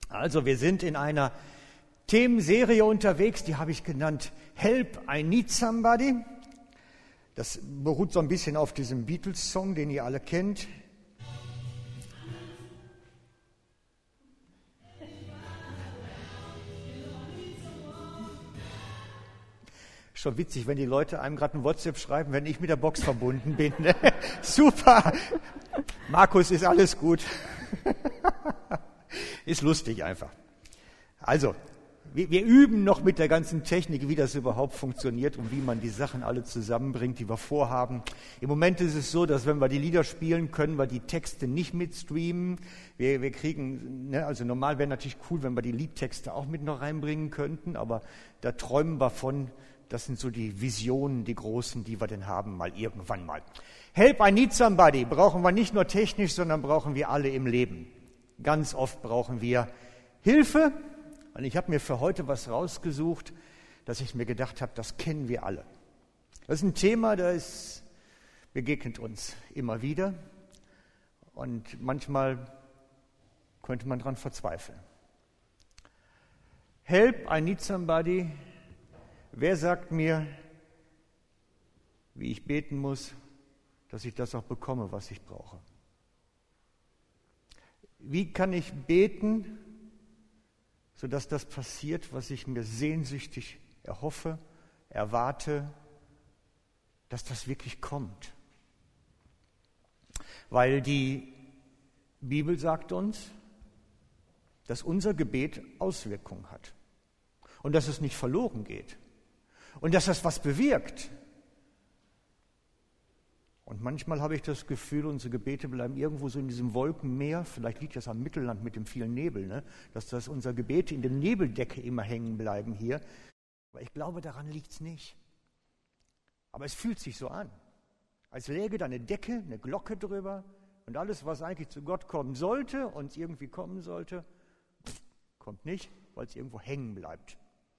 Also wir sind in einer Themenserie unterwegs, die habe ich genannt Help, I Need Somebody. Das beruht so ein bisschen auf diesem Beatles-Song, den ihr alle kennt. Schon witzig, wenn die Leute einem gerade ein WhatsApp schreiben, wenn ich mit der Box verbunden bin. Super, Markus, ist alles gut. Ist lustig einfach. Also, wir üben noch mit der ganzen Technik, wie das überhaupt funktioniert und wie man die Sachen alle zusammenbringt, die wir vorhaben. Im Moment ist es so, dass wenn wir die Lieder spielen, können wir die Texte nicht mitstreamen. Wir kriegen, also normal wäre natürlich cool, wenn wir die Liedtexte auch mit noch reinbringen könnten, aber da träumen wir von. Das sind so die Visionen, die großen, die wir denn haben, mal irgendwann mal. Help, I need somebody brauchen wir nicht nur technisch, sondern brauchen wir alle im Leben. Ganz oft brauchen wir Hilfe. Und ich habe mir für heute was rausgesucht, dass ich mir gedacht habe, das kennen wir alle. Das ist ein Thema, das begegnet uns immer wieder. Und manchmal könnte man daran verzweifeln. Help, I need somebody. Wer sagt mir, wie ich beten muss, dass ich das auch bekomme, was ich brauche? Wie kann ich beten, sodass das passiert, was ich mir sehnsüchtig erhoffe, erwarte, dass das wirklich kommt? Weil die Bibel sagt uns, dass unser Gebet Auswirkungen hat und dass es nicht verloren geht. Und dass das was bewirkt. Und manchmal habe ich das Gefühl, unsere Gebete bleiben irgendwo so in diesem Wolkenmeer. Vielleicht liegt das am Mittelland mit dem vielen Nebel, ne? Dass das unsere Gebete in der Nebeldecke immer hängen bleiben hier. Aber ich glaube, daran liegt es nicht. Aber es fühlt sich so an. Als läge da eine Decke, eine Glocke drüber und alles, was eigentlich zu Gott kommen sollte und irgendwie kommen sollte, kommt nicht, weil es irgendwo hängen bleibt.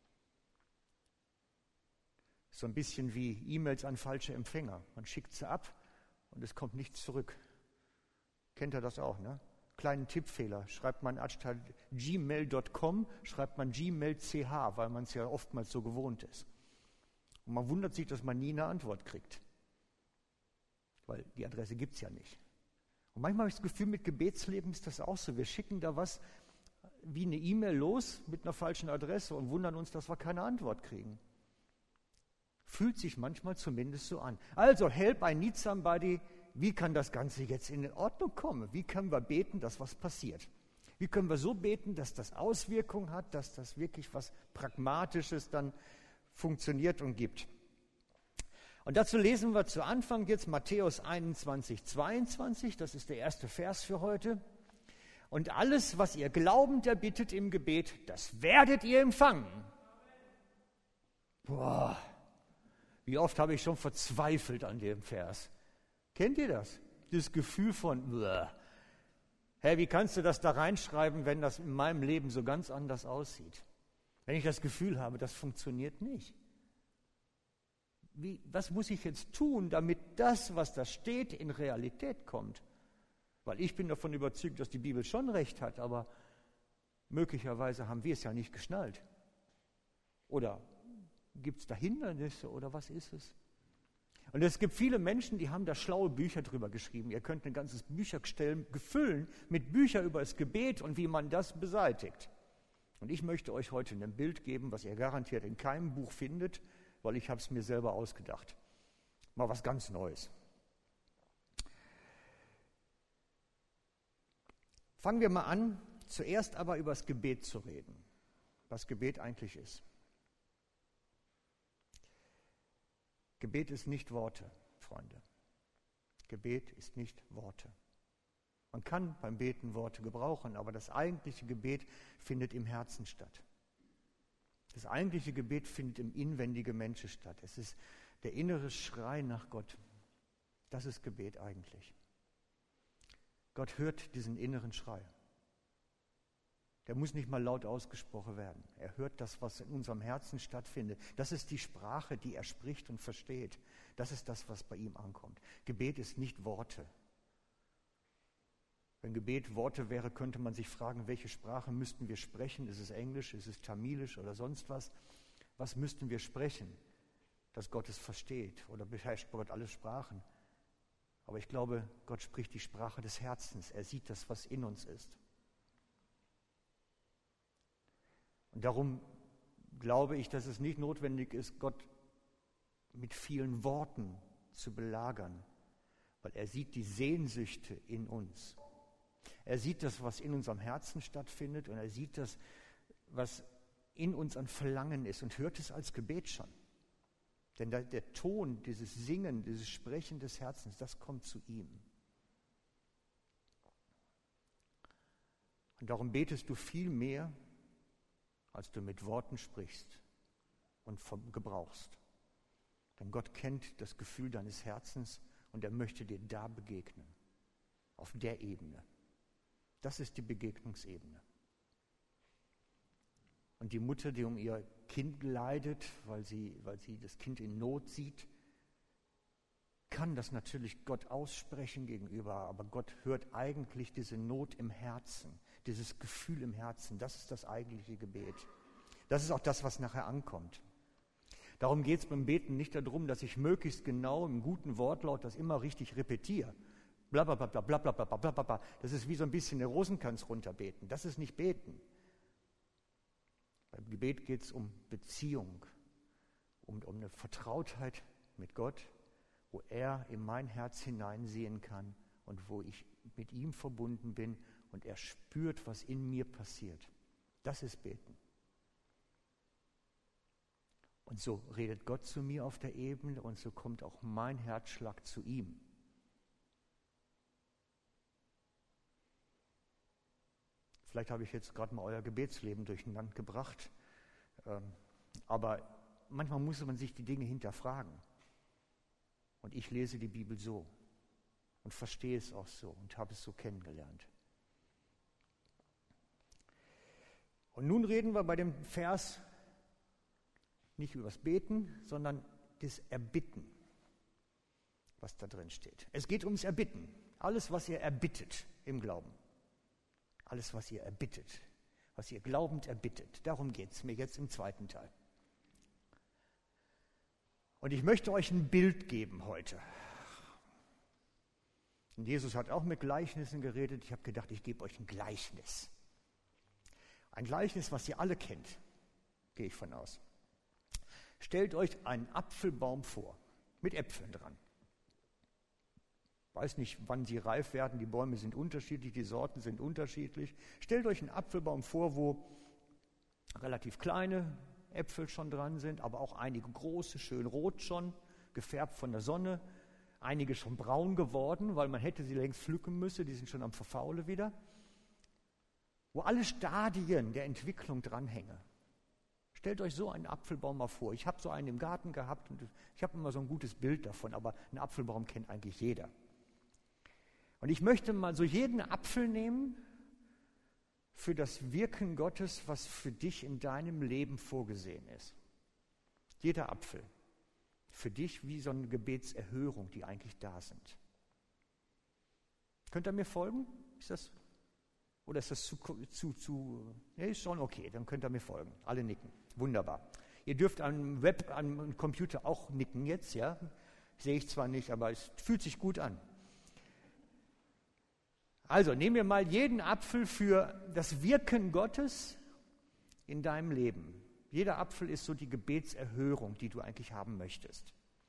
So ein bisschen wie E-Mails an falsche Empfänger. Man schickt sie ab und es kommt nichts zurück. Kennt ihr das auch, ne? Kleinen Tippfehler. Schreibt man anstatt gmail.com, schreibt man gmail.ch, weil man es ja oftmals so gewohnt ist. Und man wundert sich, dass man nie eine Antwort kriegt. Weil die Adresse gibt es ja nicht. Und manchmal habe ich das Gefühl, mit Gebetsleben ist das auch so. Wir schicken da was wie eine E-Mail los mit einer falschen Adresse und wundern uns, dass wir keine Antwort kriegen. Fühlt sich manchmal zumindest so an. Also, help, I need somebody. Wie kann das Ganze jetzt in Ordnung kommen? Wie können wir beten, dass was passiert? Wie können wir so beten, dass das Auswirkungen hat, dass das wirklich was Pragmatisches dann funktioniert und gibt? Und dazu lesen wir zu Anfang jetzt Matthäus 21, 22. Das ist der erste Vers für heute. Und alles, was ihr glaubend erbittet im Gebet, das werdet ihr empfangen. Boah. Wie oft habe ich schon verzweifelt an dem Vers? Kennt ihr das? Dieses Gefühl von, hey, wie kannst du das da reinschreiben, wenn das in meinem Leben so ganz anders aussieht? Wenn ich das Gefühl habe, das funktioniert nicht. Was muss ich jetzt tun, damit das, was da steht, in Realität kommt? Weil ich bin davon überzeugt, dass die Bibel schon recht hat, aber möglicherweise haben wir es ja nicht geschnallt. Oder gibt es da Hindernisse oder was ist es? Und es gibt viele Menschen, die haben da schlaue Bücher drüber geschrieben. Ihr könnt ein ganzes Büchergestell gefüllen mit Büchern über das Gebet und wie man das beseitigt. Und ich möchte euch heute ein Bild geben, was ihr garantiert in keinem Buch findet, weil ich habe es mir selber ausgedacht. Mal was ganz Neues. Fangen wir mal an, zuerst aber über das Gebet zu reden, was Gebet eigentlich ist. Gebet ist nicht Worte, Freunde. Gebet ist nicht Worte. Man kann beim Beten Worte gebrauchen, aber das eigentliche Gebet findet im Herzen statt. Das eigentliche Gebet findet im inwendigen Menschen statt. Es ist der innere Schrei nach Gott. Das ist Gebet eigentlich. Gott hört diesen inneren Schrei. Der muss nicht mal laut ausgesprochen werden. Er hört das, was in unserem Herzen stattfindet. Das ist die Sprache, die er spricht und versteht. Das ist das, was bei ihm ankommt. Gebet ist nicht Worte. Wenn Gebet Worte wäre, könnte man sich fragen, welche Sprache müssten wir sprechen? Ist es Englisch, ist es Tamilisch oder sonst was? Was müssten wir sprechen, dass Gott es versteht? Oder beherrscht Gott alle Sprachen? Aber ich glaube, Gott spricht die Sprache des Herzens. Er sieht das, was in uns ist. Und darum glaube ich, dass es nicht notwendig ist, Gott mit vielen Worten zu belagern, weil er sieht die Sehnsüchte in uns. Er sieht das, was in unserem Herzen stattfindet, und er sieht das, was in uns an Verlangen ist, und hört es als Gebet schon. Denn der Ton, dieses Singen, dieses Sprechen des Herzens, das kommt zu ihm. Und darum betest du viel mehr, als du mit Worten sprichst und gebrauchst. Denn Gott kennt das Gefühl deines Herzens und er möchte dir da begegnen, auf der Ebene. Das ist die Begegnungsebene. Und die Mutter, die um ihr Kind leidet, weil sie das Kind in Not sieht, kann das natürlich Gott aussprechen gegenüber, aber Gott hört eigentlich diese Not im Herzen, dieses Gefühl im Herzen. Das ist das eigentliche Gebet. Das ist auch das, was nachher ankommt. Darum geht es beim Beten nicht darum, dass ich möglichst genau im guten Wortlaut das immer richtig repetiere. Blablabla, blablabla, blablabla. Das ist wie so ein bisschen eine Rosenkranz runterbeten. Das ist nicht Beten. Beim Gebet geht es um Beziehung, um eine Vertrautheit mit Gott, wo er in mein Herz hineinsehen kann und wo ich mit ihm verbunden bin und er spürt, was in mir passiert. Das ist Beten. Und so redet Gott zu mir auf der Ebene und so kommt auch mein Herzschlag zu ihm. Vielleicht habe ich jetzt gerade mal euer Gebetsleben durcheinander gebracht, aber manchmal muss man sich die Dinge hinterfragen. Und ich lese die Bibel so und verstehe es auch so und habe es so kennengelernt. Und nun reden wir bei dem Vers nicht über das Beten, sondern das Erbitten, was da drin steht. Es geht ums Erbitten. Alles, was ihr erbittet im Glauben. Alles, was ihr erbittet, was ihr glaubend erbittet. Darum geht es mir jetzt im zweiten Teil. Und ich möchte euch ein Bild geben heute. Und Jesus hat auch mit Gleichnissen geredet. Ich habe gedacht, ich gebe euch ein Gleichnis. Ein Gleichnis, was ihr alle kennt, gehe ich von aus. Stellt euch einen Apfelbaum vor, mit Äpfeln dran. Ich weiß nicht, wann sie reif werden, die Bäume sind unterschiedlich, die Sorten sind unterschiedlich. Stellt euch einen Apfelbaum vor, wo relativ kleine Äpfel schon dran sind, aber auch einige große, schön rot schon, gefärbt von der Sonne. Einige schon braun geworden, weil man hätte sie längst pflücken müssen, die sind schon am Verfaulen wieder. Wo alle Stadien der Entwicklung dranhängen. Stellt euch so einen Apfelbaum mal vor. Ich habe so einen im Garten gehabt und ich habe immer so ein gutes Bild davon, aber einen Apfelbaum kennt eigentlich jeder. Und ich möchte mal so jeden Apfel nehmen für das Wirken Gottes, was für dich in deinem Leben vorgesehen ist. Jeder Apfel. Für dich wie so eine Gebetserhörung, die eigentlich da sind. Könnt ihr mir folgen? Ist das nee, ist schon okay, dann könnt ihr mir folgen. Alle nicken. Wunderbar. Ihr dürft am Computer auch nicken jetzt, ja? Sehe ich zwar nicht, aber es fühlt sich gut an. Also, nehmen wir mal jeden Apfel für das Wirken Gottes in deinem Leben. Jeder Apfel ist so die Gebetserhörung, die du eigentlich haben möchtest.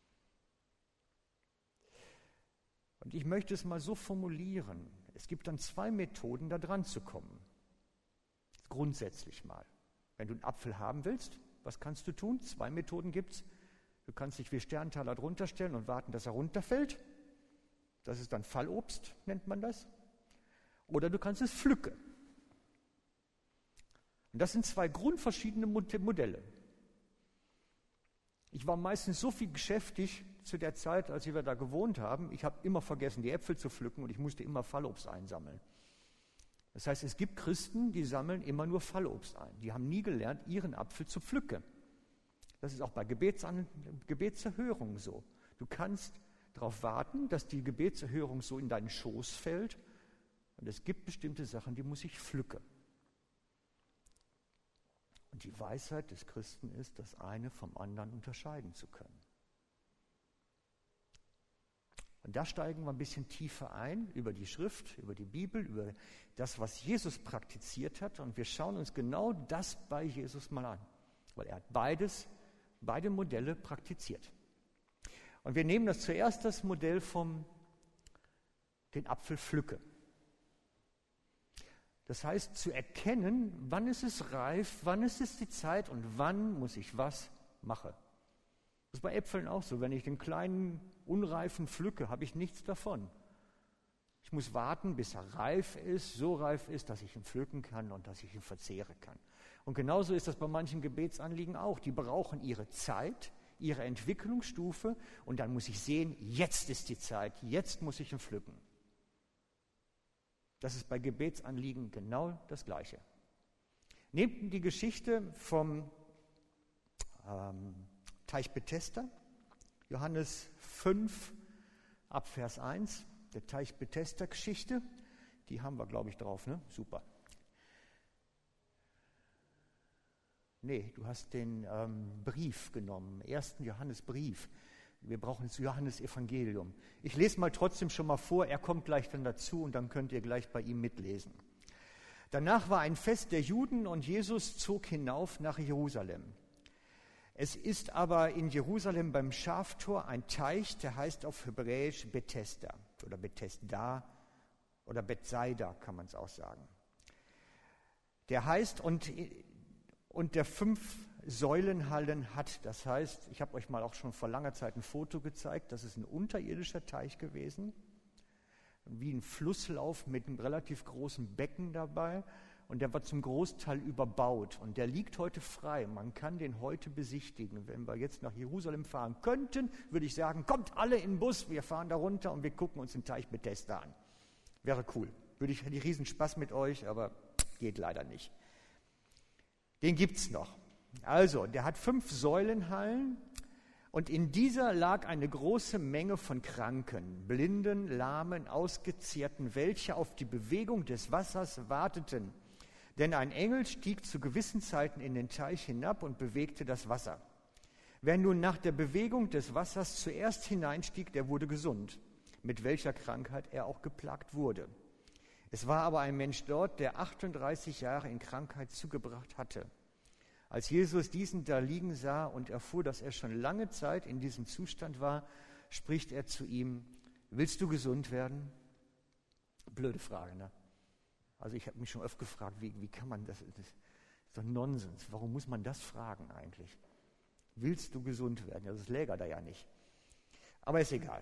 Und ich möchte es mal so formulieren. Es gibt dann 2 Methoden, da dran zu kommen. Grundsätzlich mal. Wenn du einen Apfel haben willst, was kannst du tun? 2 Methoden gibt es. Du kannst dich wie Sterntaler drunter stellen und warten, dass er runterfällt. Das ist dann Fallobst, nennt man das. Oder du kannst es pflücken. Und das sind 2 grundverschiedene Modelle. Ich war meistens so viel beschäftigt zu der Zeit, als wir da gewohnt haben. Ich habe immer vergessen, die Äpfel zu pflücken und ich musste immer Fallobst einsammeln. Das heißt, es gibt Christen, die sammeln immer nur Fallobst ein. Die haben nie gelernt, ihren Apfel zu pflücken. Das ist auch bei Gebetserhörungen so. Du kannst darauf warten, dass die Gebetserhörung so in deinen Schoß fällt Und es gibt bestimmte Sachen, die muss ich pflücken. Und die Weisheit des Christen ist, das eine vom anderen unterscheiden zu können. Und da steigen wir ein bisschen tiefer ein, über die Schrift, über die Bibel, über das, was Jesus praktiziert hat. Und wir schauen uns genau das bei Jesus mal an. Weil er hat beide Modelle praktiziert. Und wir nehmen zuerst das Modell den Apfel pflücke. Das heißt, zu erkennen, wann ist es reif, wann ist es die Zeit und wann muss ich was machen. Das ist bei Äpfeln auch so. Wenn ich den kleinen, unreifen pflücke, habe ich nichts davon. Ich muss warten, bis er reif ist, so reif ist, dass ich ihn pflücken kann und dass ich ihn verzehren kann. Und genauso ist das bei manchen Gebetsanliegen auch. Die brauchen ihre Zeit, ihre Entwicklungsstufe und dann muss ich sehen, jetzt ist die Zeit, jetzt muss ich ihn pflücken. Das ist bei Gebetsanliegen genau das Gleiche. Nehmt die Geschichte vom Teich Bethesda, Johannes 5 ab Vers 1, der Teich Bethesda-Geschichte, die haben wir, glaube ich, drauf, ne? Super. Nee, du hast den Brief genommen, 1. Johannesbrief. Wir brauchen das Johannesevangelium. Ich lese mal trotzdem schon mal vor, er kommt gleich dann dazu und dann könnt ihr gleich bei ihm mitlesen. Danach war ein Fest der Juden und Jesus zog hinauf nach Jerusalem. Es ist aber in Jerusalem beim Schaftor ein Teich, der heißt auf Hebräisch Bethesda oder Bethesda oder Bethsaida kann man es auch sagen. Der heißt und der 5 Säulenhallen hat. Das heißt, ich habe euch mal auch schon vor langer Zeit ein Foto gezeigt, das ist ein unterirdischer Teich gewesen, wie ein Flusslauf mit einem relativ großen Becken dabei und der war zum Großteil überbaut und der liegt heute frei. Man kann den heute besichtigen. Wenn wir jetzt nach Jerusalem fahren könnten, würde ich sagen, kommt alle in den Bus, wir fahren da runter und wir gucken uns den Teich Bethesda an. Wäre cool. Hätte ich riesen Spaß mit euch, aber geht leider nicht. Den gibt's noch. Also, der hat 5 Säulenhallen und in dieser lag eine große Menge von Kranken, Blinden, Lahmen, Ausgezehrten, welche auf die Bewegung des Wassers warteten. Denn ein Engel stieg zu gewissen Zeiten in den Teich hinab und bewegte das Wasser. Wer nun nach der Bewegung des Wassers zuerst hineinstieg, der wurde gesund, mit welcher Krankheit er auch geplagt wurde. Es war aber ein Mensch dort, der 38 Jahre in Krankheit zugebracht hatte. Als Jesus diesen da liegen sah und erfuhr, dass er schon lange Zeit in diesem Zustand war, spricht er zu ihm, willst du gesund werden? Blöde Frage, ne? Also ich habe mich schon öfter gefragt, wie kann man das ist doch Nonsens. Warum muss man das fragen eigentlich? Willst du gesund werden? Ja, das läge da ja nicht. Aber ist egal.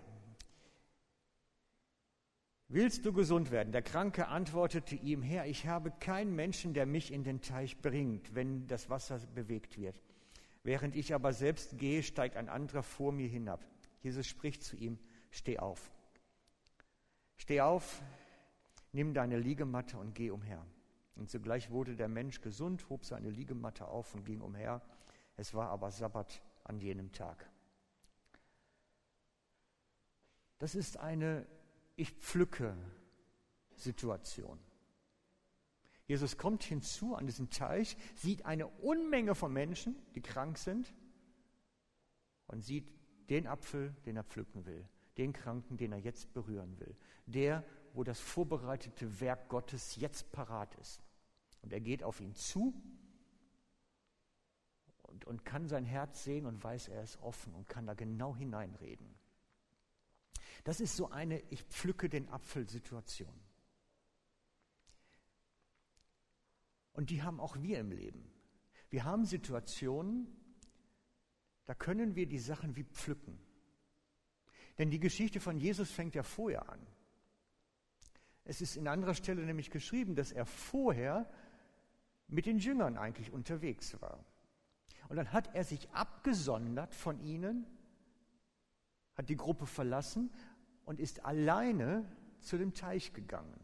Willst du gesund werden? Der Kranke antwortete ihm, Herr, ich habe keinen Menschen, der mich in den Teich bringt, wenn das Wasser bewegt wird. Während ich aber selbst gehe, steigt ein anderer vor mir hinab. Jesus spricht zu ihm, steh auf. Steh auf, nimm deine Liegematte und geh umher. Und sogleich wurde der Mensch gesund, hob seine Liegematte auf und ging umher. Es war aber Sabbat an jenem Tag. Das ist eine Ich pflücke Situation. Jesus kommt hinzu an diesen Teich, sieht eine Unmenge von Menschen, die krank sind und sieht den Apfel, den er pflücken will, den Kranken, den er jetzt berühren will, der, wo das vorbereitete Werk Gottes jetzt parat ist. Und er geht auf ihn zu und kann sein Herz sehen und weiß, er ist offen und kann da genau hineinreden. Das ist so eine Ich pflücke den Apfel-Situation. Und die haben auch wir im Leben. Wir haben Situationen, da können wir die Sachen wie pflücken. Denn die Geschichte von Jesus fängt ja vorher an. Es ist in anderer Stelle nämlich geschrieben, dass er vorher mit den Jüngern eigentlich unterwegs war. Und dann hat er sich abgesondert von ihnen, hat die Gruppe verlassen und ist alleine zu dem Teich gegangen.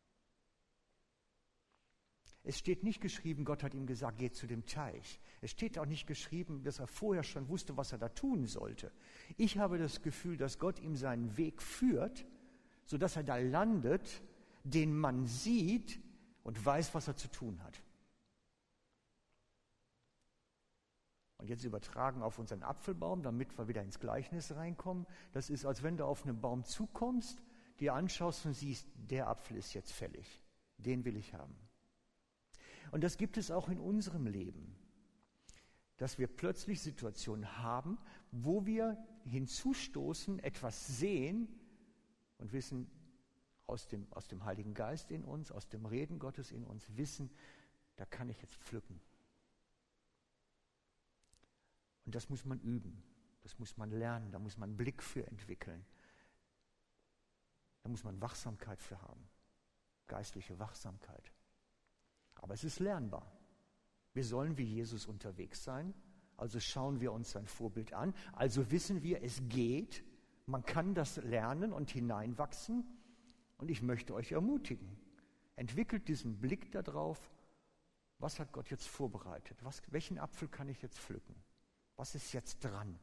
Es steht nicht geschrieben, Gott hat ihm gesagt, geh zu dem Teich. Es steht auch nicht geschrieben, dass er vorher schon wusste, was er da tun sollte. Ich habe das Gefühl, dass Gott ihm seinen Weg führt, sodass er da landet, den man sieht und weiß, was er zu tun hat. Und jetzt übertragen auf unseren Apfelbaum, damit wir wieder ins Gleichnis reinkommen. Das ist, als wenn du auf einen Baum zukommst, dir anschaust und siehst, der Apfel ist jetzt fällig. Den will ich haben. Und das gibt es auch in unserem Leben, dass wir plötzlich Situationen haben, wo wir hinzustoßen, etwas sehen und wissen, aus dem Heiligen Geist in uns, aus dem Reden Gottes in uns, wissen, da kann ich jetzt pflücken. Und das muss man üben, das muss man lernen, da muss man einen Blick für entwickeln. Da muss man Wachsamkeit für haben, geistliche Wachsamkeit. Aber es ist lernbar. Wir sollen wie Jesus unterwegs sein, also schauen wir uns sein Vorbild an, also wissen wir, es geht, man kann das lernen und hineinwachsen. Und ich möchte euch ermutigen, entwickelt diesen Blick darauf, was hat Gott jetzt vorbereitet, welchen Apfel kann ich jetzt pflücken, was ist jetzt dran.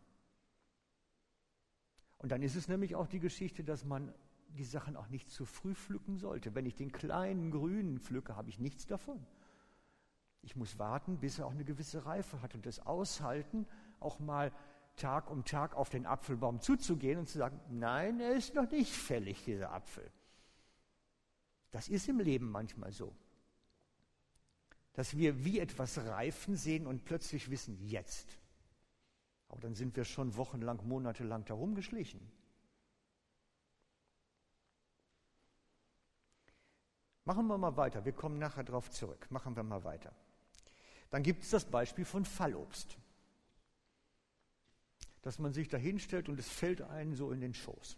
Und dann ist es nämlich auch die Geschichte, dass man die Sachen auch nicht zu früh pflücken sollte. Wenn ich den kleinen grünen pflücke, habe ich nichts davon. Ich muss warten, bis er auch eine gewisse Reife hat und das aushalten, auch mal Tag um Tag auf den Apfelbaum zuzugehen und zu sagen, nein, er ist noch nicht fällig, dieser Apfel. Das ist im Leben manchmal so, dass wir wie etwas reifen sehen und plötzlich wissen, jetzt. Aber dann sind wir schon wochenlang, monatelang da rumgeschlichen. Machen wir mal weiter, wir kommen nachher drauf zurück. Machen wir mal weiter. Dann gibt es das Beispiel von Fallobst. Dass man sich da hinstellt und es fällt einem so in den Schoß.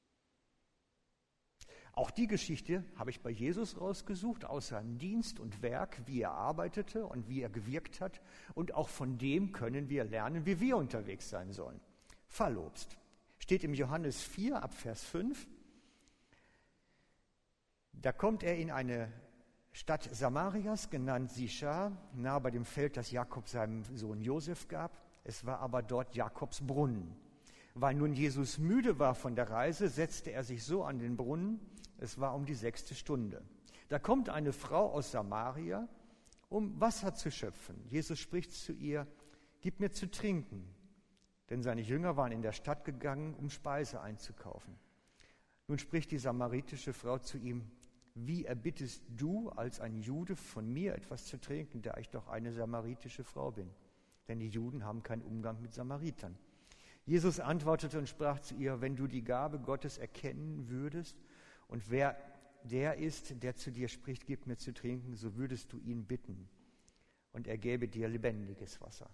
Auch die Geschichte habe ich bei Jesus rausgesucht, aus seinem Dienst und Werk, wie er arbeitete und wie er gewirkt hat. Und auch von dem können wir lernen, wie wir unterwegs sein sollen. Fallobst steht im Johannes 4 ab Vers 5. Da kommt er in eine Stadt Samarias, genannt Sichar, nahe bei dem Feld, das Jakob seinem Sohn Josef gab. Es war aber dort Jakobs Brunnen. Weil nun Jesus müde war von der Reise, setzte er sich so an den Brunnen. Es war um die 6. Stunde. Da kommt eine Frau aus Samaria, um Wasser zu schöpfen. Jesus spricht zu ihr, gib mir zu trinken. Denn seine Jünger waren in der Stadt gegangen, um Speise einzukaufen. Nun spricht die samaritische Frau zu ihm, wie erbittest du als ein Jude von mir etwas zu trinken, da ich doch eine samaritische Frau bin? Denn die Juden haben keinen Umgang mit Samaritern. Jesus antwortete und sprach zu ihr, wenn du die Gabe Gottes erkennen würdest und wer der ist, der zu dir spricht, gib mir zu trinken, so würdest du ihn bitten und er gäbe dir lebendiges Wasser.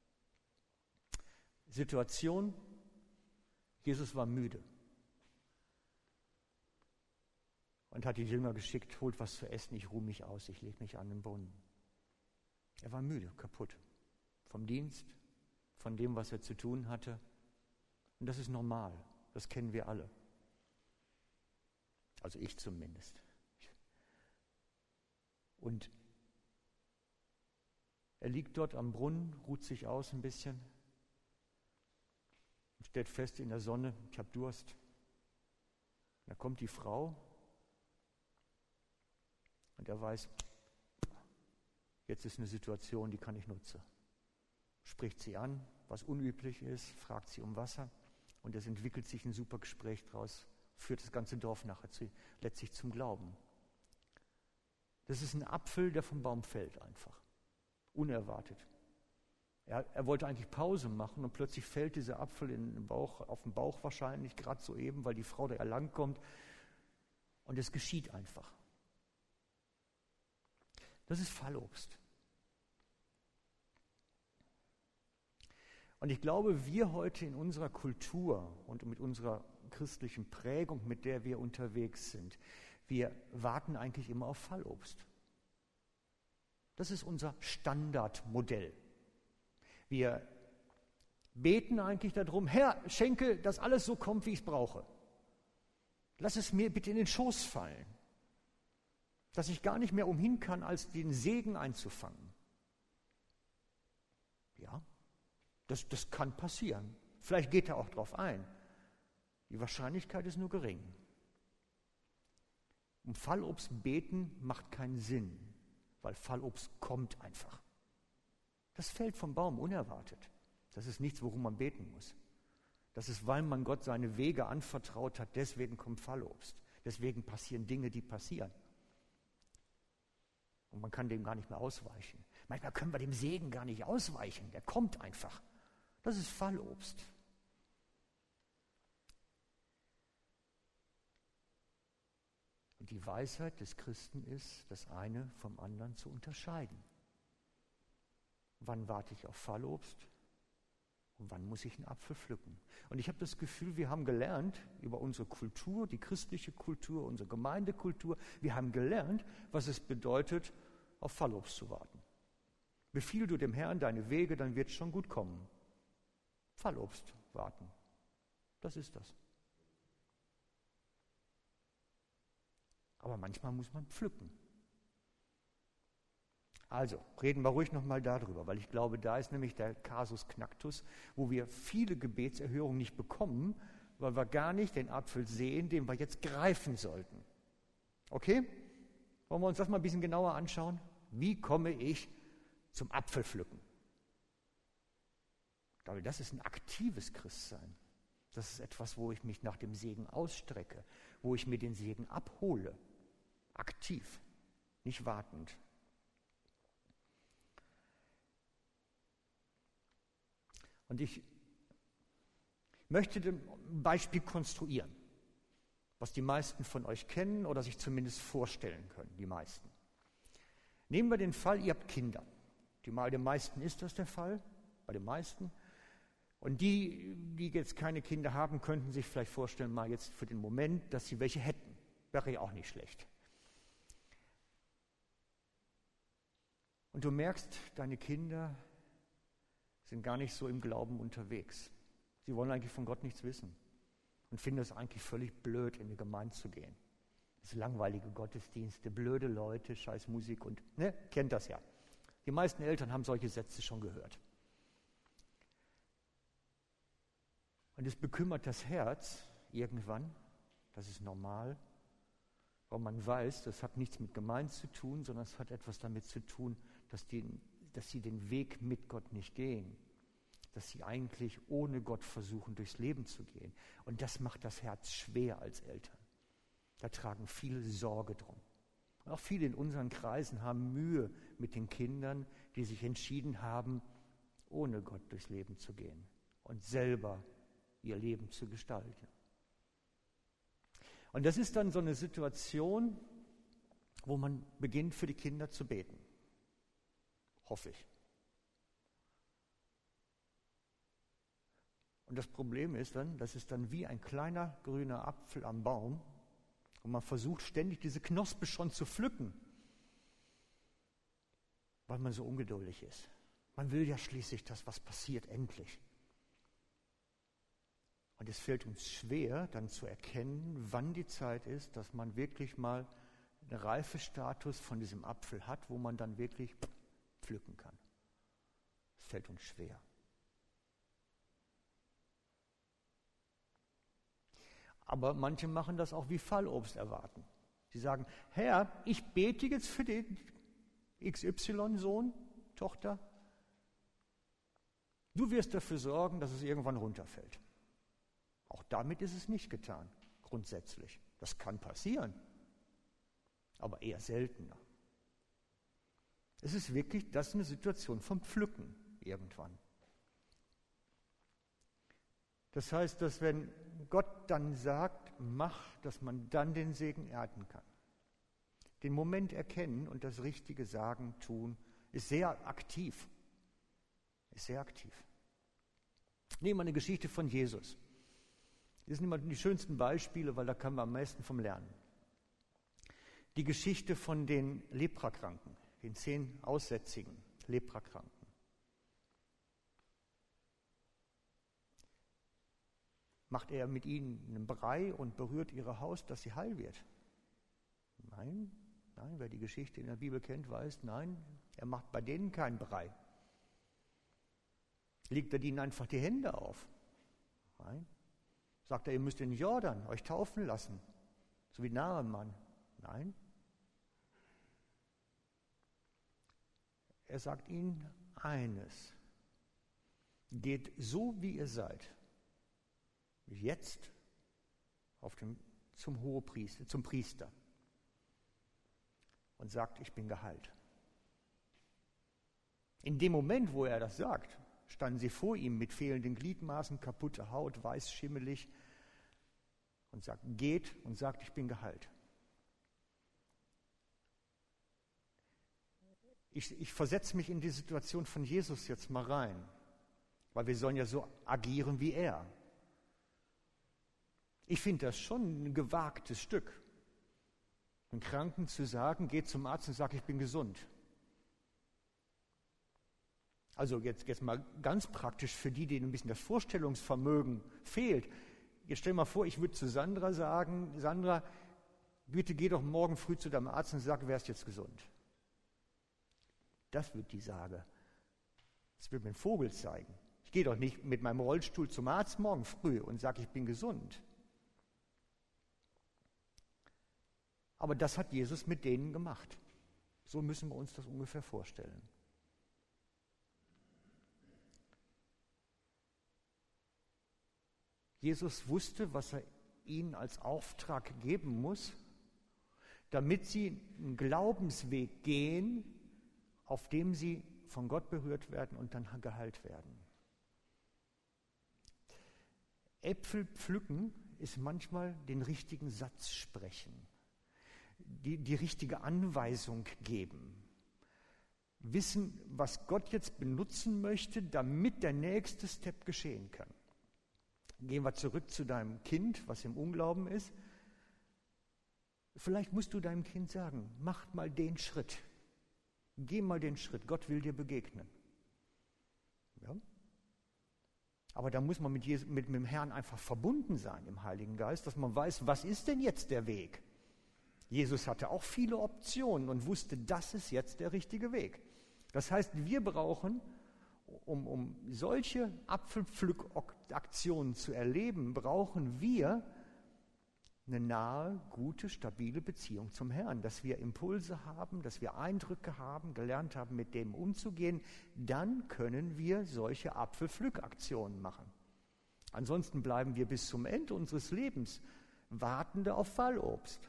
Situation, Jesus war müde und hat die Jünger geschickt, holt was zu essen, ich ruhe mich aus, ich lege mich an den Brunnen. Er war müde, kaputt vom Dienst, von dem, was er zu tun hatte. Und das ist normal, das kennen wir alle. Also ich zumindest. Und er liegt dort am Brunnen, ruht sich aus ein bisschen, stellt fest in der Sonne, ich habe Durst. Da kommt die Frau und er weiß, jetzt ist eine Situation, die kann ich nutzen. Spricht sie an, was unüblich ist, fragt sie um Wasser und es entwickelt sich ein super Gespräch daraus, führt das ganze Dorf nachher letztlich zum Glauben. Das ist ein Apfel, der vom Baum fällt einfach, unerwartet. Er wollte eigentlich Pause machen und plötzlich fällt dieser Apfel auf den Bauch wahrscheinlich, gerade soeben, weil die Frau da langkommt und es geschieht einfach. Das ist Fallobst. Und ich glaube, wir heute in unserer Kultur und mit unserer christlichen Prägung, mit der wir unterwegs sind, wir warten eigentlich immer auf Fallobst. Das ist unser Standardmodell. Wir beten eigentlich darum, Herr, schenke, dass alles so kommt, wie ich es brauche. Lass es mir bitte in den Schoß fallen, dass ich gar nicht mehr umhin kann, als den Segen einzufangen. Ja, das kann passieren. Vielleicht geht er auch drauf ein. Die Wahrscheinlichkeit ist nur gering. Um Fallobst beten macht keinen Sinn, weil Fallobst kommt einfach. Das fällt vom Baum unerwartet. Das ist nichts, worum man beten muss. Das ist, weil man Gott seine Wege anvertraut hat, deswegen kommt Fallobst. Deswegen passieren Dinge, die passieren. Und man kann dem gar nicht mehr ausweichen. Manchmal können wir dem Segen gar nicht ausweichen. Der kommt einfach. Das ist Fallobst. Und die Weisheit des Christen ist, das eine vom anderen zu unterscheiden. Wann warte ich auf Fallobst und wann muss ich einen Apfel pflücken? Und ich habe das Gefühl, wir haben gelernt über unsere Kultur, die christliche Kultur, unsere Gemeindekultur, wir haben gelernt, was es bedeutet, auf Fallobst zu warten. Befiehl du dem Herrn deine Wege, dann wird es schon gut kommen. Fallobst warten, das ist das. Aber manchmal muss man pflücken. Also, reden wir ruhig nochmal darüber, weil ich glaube, da ist nämlich der Kasus Knacktus, wo wir viele Gebetserhörungen nicht bekommen, weil wir gar nicht den Apfel sehen, den wir jetzt greifen sollten. Okay? Wollen wir uns das mal ein bisschen genauer anschauen? Wie komme ich zum Apfelpflücken? Ich glaube, das ist ein aktives Christsein. Das ist etwas, wo ich mich nach dem Segen ausstrecke, wo ich mir den Segen abhole. Aktiv, nicht wartend. Und ich möchte ein Beispiel konstruieren, was die meisten von euch kennen oder sich zumindest vorstellen können, die meisten. Nehmen wir den Fall, ihr habt Kinder. Bei den meisten ist das der Fall, bei den meisten. Und die jetzt keine Kinder haben, könnten sich vielleicht vorstellen, mal jetzt für den Moment, dass sie welche hätten. Wäre ja auch nicht schlecht. Und du merkst, deine Kinder sind gar nicht so im Glauben unterwegs. Sie wollen eigentlich von Gott nichts wissen und finden es eigentlich völlig blöd, in die Gemeinde zu gehen. Das sind langweilige Gottesdienste, blöde Leute, scheiß Musik und, kennt das ja. Die meisten Eltern haben solche Sätze schon gehört. Und es bekümmert das Herz irgendwann, das ist normal, weil man weiß, das hat nichts mit Gemeinde zu tun, sondern es hat etwas damit zu tun, dass sie den Weg mit Gott nicht gehen, dass sie eigentlich ohne Gott versuchen, durchs Leben zu gehen. Und das macht das Herz schwer als Eltern. Da tragen viele Sorge drum. Und auch viele in unseren Kreisen haben Mühe mit den Kindern, die sich entschieden haben, ohne Gott durchs Leben zu gehen und selber ihr Leben zu gestalten. Und das ist dann so eine Situation, wo man beginnt, für die Kinder zu beten. Hoffe ich. Und das Problem ist dann, das ist dann wie ein kleiner grüner Apfel am Baum und man versucht ständig diese Knospe schon zu pflücken, weil man so ungeduldig ist. Man will ja schließlich, dass was passiert, endlich. Und es fällt uns schwer, dann zu erkennen, wann die Zeit ist, dass man wirklich mal einen Reifestatus von diesem Apfel hat, wo man dann wirklich pflücken kann. Es fällt uns schwer. Aber manche machen das auch wie Fallobst erwarten. Sie sagen, Herr, ich bete jetzt für den XY-Sohn, Tochter. Du wirst dafür sorgen, dass es irgendwann runterfällt. Auch damit ist es nicht getan, grundsätzlich. Das kann passieren, aber eher seltener. Es ist wirklich, das ist eine Situation vom Pflücken irgendwann. Das heißt, dass wenn Gott dann sagt, mach, dass man dann den Segen ernten kann. Den Moment erkennen und das Richtige sagen, tun, ist sehr aktiv. Ist sehr aktiv. Nehmen wir eine Geschichte von Jesus. Das sind immer die schönsten Beispiele, weil da kann man am meisten vom lernen. Die Geschichte von den Leprakranken, den 10 aussätzigen Leprakranken. Macht er mit ihnen einen Brei und berührt ihre Haut, dass sie heil wird? Nein, wer die Geschichte in der Bibel kennt, weiß, nein, er macht bei denen keinen Brei. Legt er ihnen einfach die Hände auf? Nein. Sagt er, ihr müsst in Jordan euch taufen lassen, so wie Naaman. Nein. Er sagt ihnen eines: Geht so, wie ihr seid, jetzt zum Priester und sagt, ich bin geheilt. In dem Moment, wo er das sagt, standen sie vor ihm mit fehlenden Gliedmaßen, kaputte Haut, weiß, schimmelig, und sagt, geht und sagt, ich bin geheilt. Ich versetze mich in die Situation von Jesus jetzt mal rein, weil wir sollen ja so agieren wie er. Ich finde das schon ein gewagtes Stück, einem Kranken zu sagen, geht zum Arzt und sagt, ich bin gesund. Also jetzt mal ganz praktisch für die, denen ein bisschen das Vorstellungsvermögen fehlt. Jetzt stell mal vor, ich würde zu Sandra sagen, Sandra, bitte geh doch morgen früh zu deinem Arzt und sag, wärst jetzt gesund. Das wird die sagen. Das wird mir ein Vogel zeigen. Ich gehe doch nicht mit meinem Rollstuhl zum Arzt morgen früh und sage, ich bin gesund. Aber das hat Jesus mit denen gemacht. So müssen wir uns das ungefähr vorstellen. Jesus wusste, was er ihnen als Auftrag geben muss, damit sie einen Glaubensweg gehen, auf dem sie von Gott berührt werden und dann geheilt werden. Äpfel pflücken ist manchmal den richtigen Satz sprechen, die richtige Anweisung geben, wissen, was Gott jetzt benutzen möchte, damit der nächste Step geschehen kann. Gehen wir zurück zu deinem Kind, was im Unglauben ist. Vielleicht musst du deinem Kind sagen, mach mal den Schritt. Geh mal den Schritt, Gott will dir begegnen. Ja? Aber da muss man mit dem Herrn einfach verbunden sein im Heiligen Geist, dass man weiß, was ist denn jetzt der Weg? Jesus hatte auch viele Optionen und wusste, das ist jetzt der richtige Weg. Das heißt, wir brauchen, um solche Apfelpflückaktionen zu erleben, brauchen wir eine nahe, gute, stabile Beziehung zum Herrn, dass wir Impulse haben, dass wir Eindrücke haben, gelernt haben, mit dem umzugehen. Dann können wir solche Apfelpflückaktionen machen. Ansonsten bleiben wir bis zum Ende unseres Lebens Wartende auf Fallobst.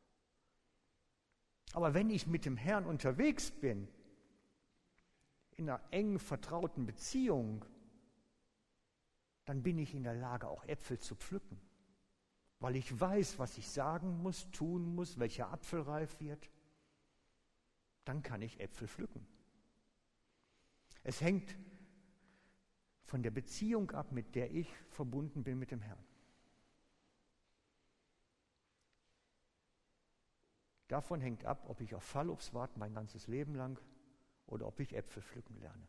Aber wenn ich mit dem Herrn unterwegs bin, in einer engen, vertrauten Beziehung, dann bin ich in der Lage, auch Äpfel zu pflücken. Weil ich weiß, was ich sagen muss, tun muss, welcher Apfel reif wird. Dann kann ich Äpfel pflücken. Es hängt von der Beziehung ab, mit der ich verbunden bin mit dem Herrn. Davon hängt ab, ob ich auf Fallobst warte mein ganzes Leben lang oder ob ich Äpfel pflücken lerne.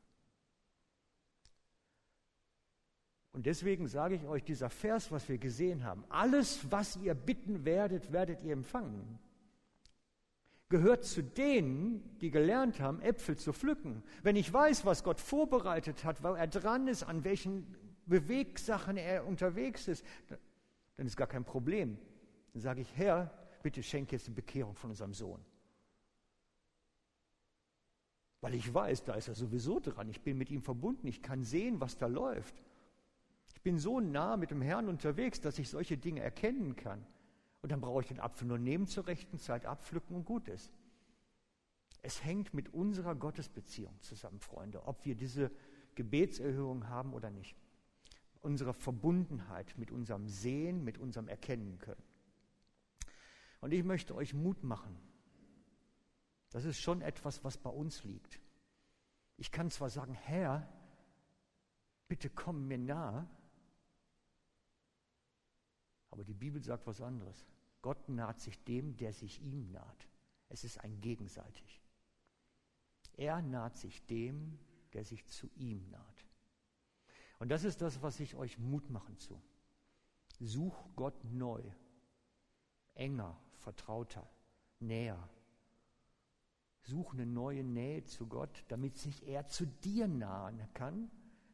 Und deswegen sage ich euch, dieser Vers, was wir gesehen haben, alles, was ihr bitten werdet, werdet ihr empfangen, gehört zu denen, die gelernt haben, Äpfel zu pflücken. Wenn ich weiß, was Gott vorbereitet hat, wo er dran ist, an welchen Bewegsachen er unterwegs ist, dann ist gar kein Problem. Dann sage ich, Herr, bitte schenk jetzt die Bekehrung von unserem Sohn. Weil ich weiß, da ist er sowieso dran. Ich bin mit ihm verbunden. Ich kann sehen, was da läuft. Ich bin so nah mit dem Herrn unterwegs, dass ich solche Dinge erkennen kann. Und dann brauche ich den Apfel nur nehmen zur rechten Zeit, abpflücken und gut ist. Es hängt mit unserer Gottesbeziehung zusammen, Freunde, ob wir diese Gebetserhörung haben oder nicht. Unsere Verbundenheit mit unserem Sehen, mit unserem Erkennen können. Und ich möchte euch Mut machen. Das ist schon etwas, was bei uns liegt. Ich kann zwar sagen, Herr, bitte komm mir nahe, aber die Bibel sagt was anderes. Gott naht sich dem, der sich ihm naht. Es ist ein gegenseitig. Er naht sich dem, der sich zu ihm naht. Und das ist das, was ich euch Mut machen zu. Such Gott neu, enger, vertrauter, näher. Such eine neue Nähe zu Gott, damit sich er zu dir nahen kann,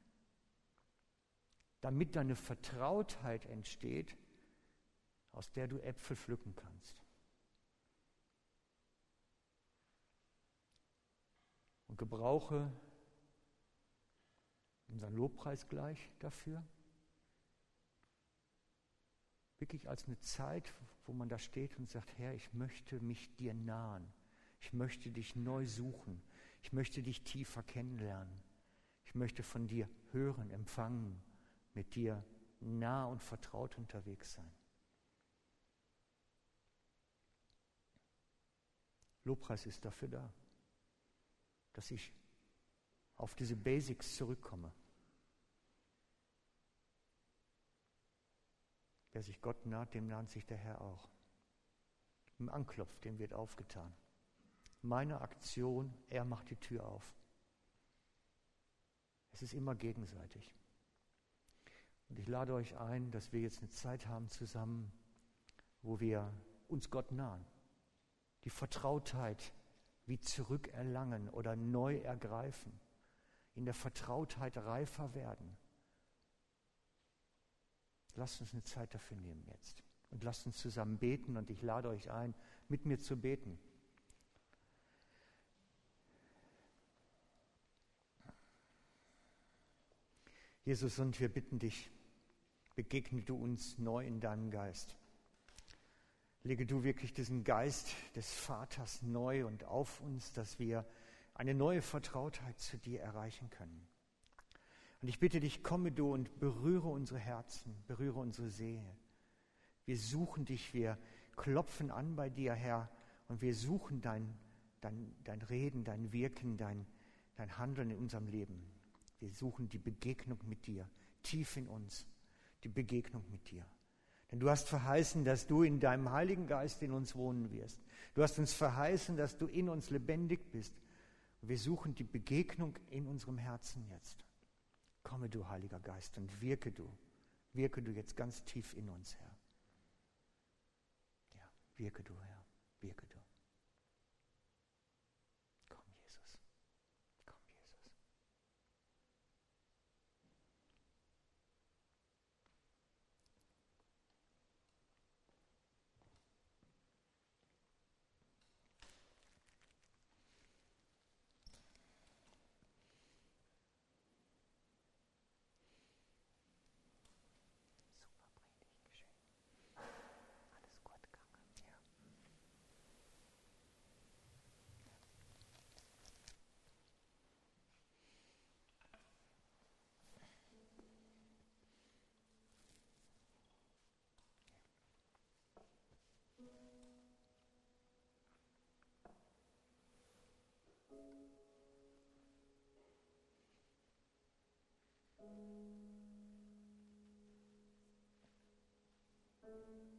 damit da eine Vertrautheit entsteht, aus der du Äpfel pflücken kannst. gebrauche unseren Lobpreis gleich dafür. Wirklich als eine Zeit, wo man da steht und sagt, Herr, ich möchte mich dir nahen. Ich möchte dich neu suchen. Ich möchte dich tiefer kennenlernen. Ich möchte von dir hören, empfangen, mit dir nah und vertraut unterwegs sein. Lobpreis ist dafür da, dass ich auf diese Basics zurückkomme. Wer sich Gott naht, dem naht sich der Herr auch. Im Anklopf, dem wird aufgetan. Meine Aktion, er macht die Tür auf. Es ist immer gegenseitig. Und ich lade euch ein, dass wir jetzt eine Zeit haben zusammen, wo wir uns Gott nahen. Die Vertrautheit wie zurückerlangen oder neu ergreifen. In der Vertrautheit reifer werden. Lasst uns eine Zeit dafür nehmen jetzt. Und lasst uns zusammen beten und ich lade euch ein, mit mir zu beten. Jesus, und wir bitten dich, begegne du uns neu in deinem Geist. Lege du wirklich diesen Geist des Vaters neu und auf uns, dass wir eine neue Vertrautheit zu dir erreichen können. Und ich bitte dich, komme du und berühre unsere Herzen, berühre unsere Seele. Wir suchen dich, wir klopfen an bei dir, Herr, und wir suchen dein Reden, dein Wirken, dein Handeln in unserem Leben. Wir suchen die Begegnung mit dir, tief in uns, die Begegnung mit dir. Denn du hast verheißen, dass du in deinem Heiligen Geist in uns wohnen wirst. Du hast uns verheißen, dass du in uns lebendig bist. Und wir suchen die Begegnung in unserem Herzen jetzt. Komme du, Heiliger Geist, und wirke du jetzt ganz tief in uns, Herr. Ja, wirke du, Herr, wirke du. Komm, Jesus, komm, Jesus. Super predigt, geschehen. Alles Gott kann. Ja.